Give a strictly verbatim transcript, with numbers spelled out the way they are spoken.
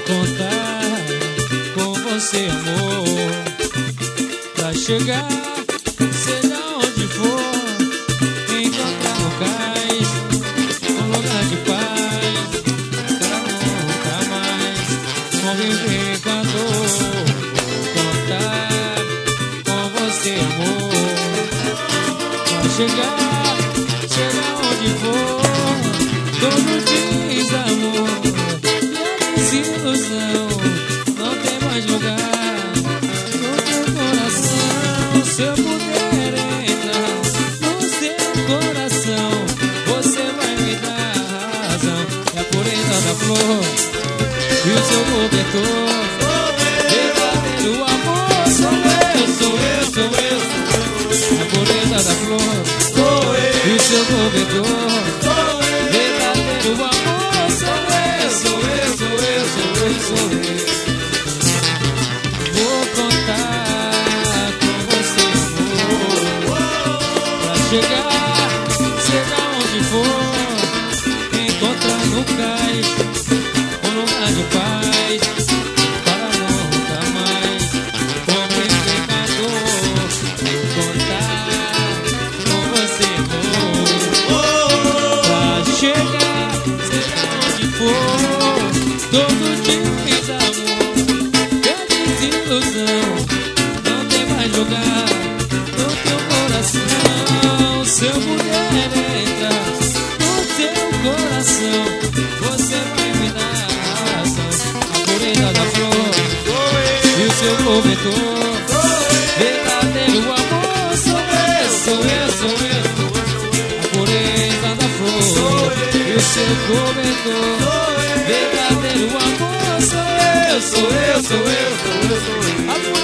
contar com você, amor, pra chegar, seja onde for, encontrar no cais um lugar de paz, pra nunca mais conviver com a dor. Contar com você, amor, pra chegar, seja onde for, todo desamor e a desilusão não tem mais lugar no teu coração. Se eu puder entrar no seu coração, você vai me dar razão. É a pureza da flor e o seu cobertor, verdadeiro amor. Sou eu, sou eu, sou eu, a pureza da flor e o seu cobertor, verdadeiro amor. Sou eu, sou eu, sou eu, sou eu, sou eu. Vou contar com você, amor, pra chegar, seja onde for, encontrar no cais um lugar de paz, para nunca mais conviver com a dor. Contar com você, amor, pra chegar, seja onde for, todo desamor e a desilusão não tem mais lugar no teu coração. Se eu puder entrar no teu coração, você vai me dar razão. A pureza da flor e o seu cobertor, verdadeiro amor. Sou eu, sou eu, sou eu, a pureza da flor e o seu cobertor, verdadeiro amor. Sou eu, sou eu, sou eu, sou eu, sou eu.